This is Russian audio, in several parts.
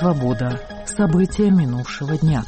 Свобода. События минувшего дня.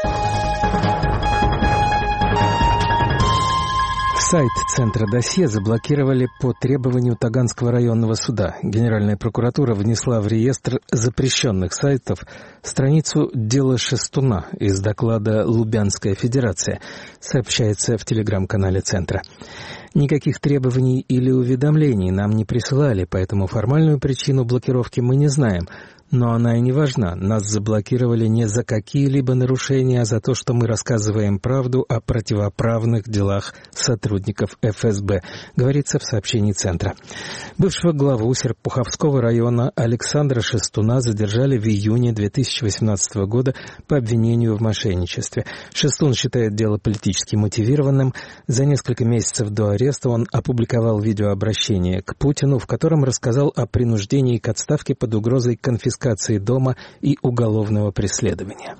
Сайт Центра досье заблокировали по требованию Таганского районного суда. Генеральная прокуратура внесла в реестр запрещенных сайтов страницу «Дело Шестуна» из доклада «Лубянская федерация», сообщается в телеграм-канале Центра. Никаких требований или уведомлений нам не присылали, поэтому формальную причину блокировки мы не знаем. Но она и не важна. Нас заблокировали не за какие-либо нарушения, а за то, что мы рассказываем правду о противоправных делах сотрудников ФСБ, говорится в сообщении Центра. Бывшего главу Серпуховского района Александра Шестуна задержали в июне 2018 года по обвинению в мошенничестве. Шестун считает дело политически мотивированным. За несколько месяцев до ареста он опубликовал видеообращение к Путину, в котором рассказал о принуждении к отставке под угрозой конфискации дома и уголовного преследования.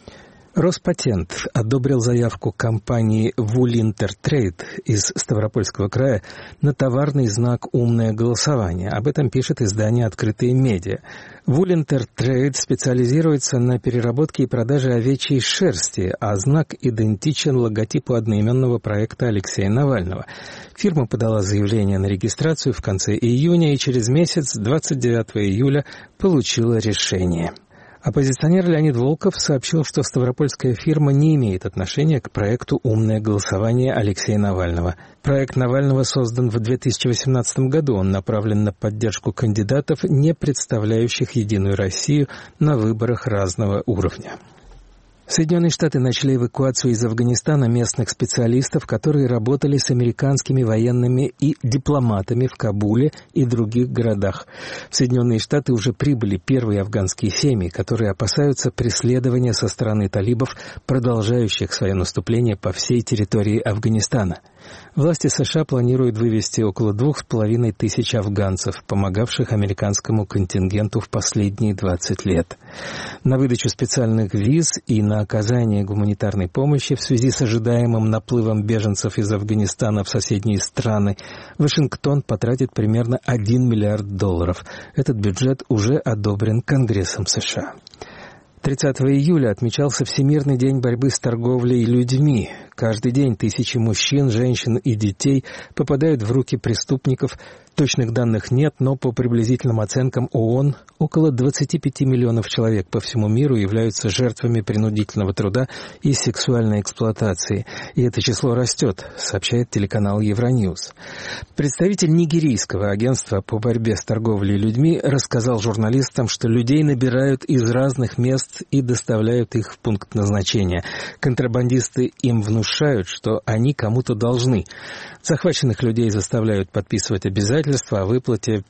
Роспатент одобрил заявку компании Вулинтертрейд из Ставропольского края на товарный знак «Умное голосование». Об этом пишет издание «Открытые медиа». Вулинтертрейд специализируется на переработке и продаже овечьей шерсти, а знак идентичен логотипу одноименного проекта Алексея Навального. Фирма подала заявление на регистрацию в конце июня и через месяц, 29 июля, получила решение. Оппозиционер Леонид Волков сообщил, что ставропольская фирма не имеет отношения к проекту «Умное голосование» Алексея Навального. Проект Навального создан в 2018 году. Он направлен на поддержку кандидатов, не представляющих Единую Россию на выборах разного уровня. Соединенные Штаты начали эвакуацию из Афганистана местных специалистов, которые работали с американскими военными и дипломатами в Кабуле и других городах. В Соединенные Штаты уже прибыли первые афганские семьи, которые опасаются преследования со стороны талибов, продолжающих свое наступление по всей территории Афганистана. Власти США планируют вывести около 2500 афганцев, помогавших американскому контингенту в последние 20 лет. На выдачу специальных виз и на оказание гуманитарной помощи в связи с ожидаемым наплывом беженцев из Афганистана в соседние страны Вашингтон потратит примерно $1 миллиард. Этот бюджет уже одобрен Конгрессом США. 30 июля отмечался Всемирный день борьбы с торговлей людьми. Каждый день тысячи мужчин, женщин и детей попадают в руки преступников. Точных данных нет, но по приблизительным оценкам ООН около 25 миллионов человек по всему миру являются жертвами принудительного труда и сексуальной эксплуатации. И это число растет, сообщает телеканал Евроньюз. Представитель нигерийского агентства по борьбе с торговлей людьми рассказал журналистам, что людей набирают из разных мест и доставляют их в пункт назначения. Контрабандисты им внушают, что они кому-то должны. Захваченных людей заставляют подписывать обязательства о выплате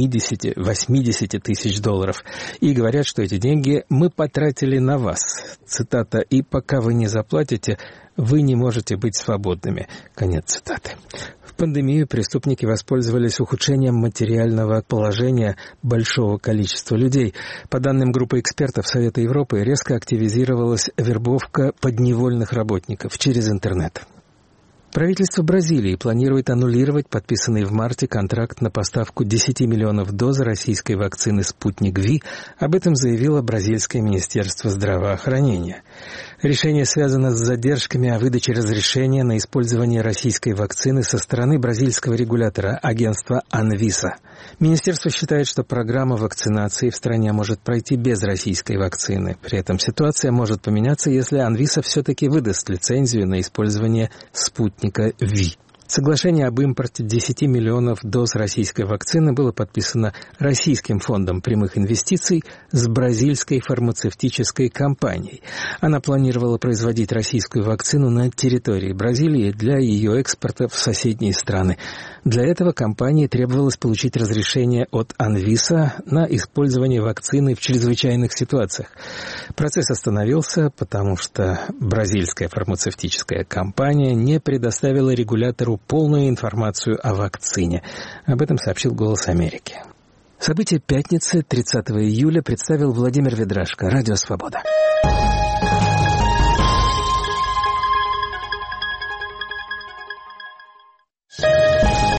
70-80 тысяч долларов. И говорят, что эти деньги мы потратили на вас. Цитата: «И пока вы не заплатите, вы не можете быть свободными». Конец цитаты. В пандемию преступники воспользовались ухудшением материального положения большого количества людей. По данным группы экспертов Совета Европы, резко активизировалась вербовка подневольных работников через интернет. Правительство Бразилии планирует аннулировать подписанный в марте контракт на поставку 10 миллионов доз российской вакцины «Спутник Ви». Об этом заявило бразильское министерство здравоохранения. Решение связано с задержками о выдаче разрешения на использование российской вакцины со стороны бразильского регулятора, агентства «Анвиса». Министерство считает, что программа вакцинации в стране может пройти без российской вакцины. При этом ситуация может поменяться, если «Анвиса» все-таки выдаст лицензию на использование «Спутника Ви». Соглашение об импорте 10 миллионов доз российской вакцины было подписано Российским фондом прямых инвестиций с бразильской фармацевтической компанией. Она планировала производить российскую вакцину на территории Бразилии для ее экспорта в соседние страны. Для этого компании требовалось получить разрешение от Анвиса на использование вакцины в чрезвычайных ситуациях. Процесс остановился, потому что бразильская фармацевтическая компания не предоставила регулятору полную информацию о вакцине. Об этом сообщил «Голос Америки». События пятницы, 30 июля, представил Владимир Ведрашко. Радио «Свобода».